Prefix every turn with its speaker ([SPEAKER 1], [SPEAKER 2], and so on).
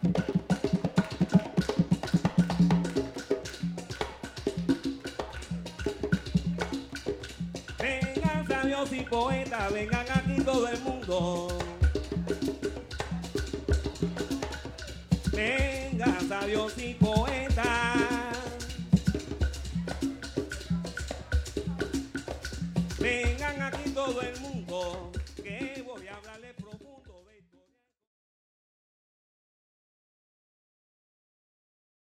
[SPEAKER 1] Vengan sabios y poetas, vengan aquí todo el mundo. Vengan sabios y poetas. Vengan aquí todo el mundo.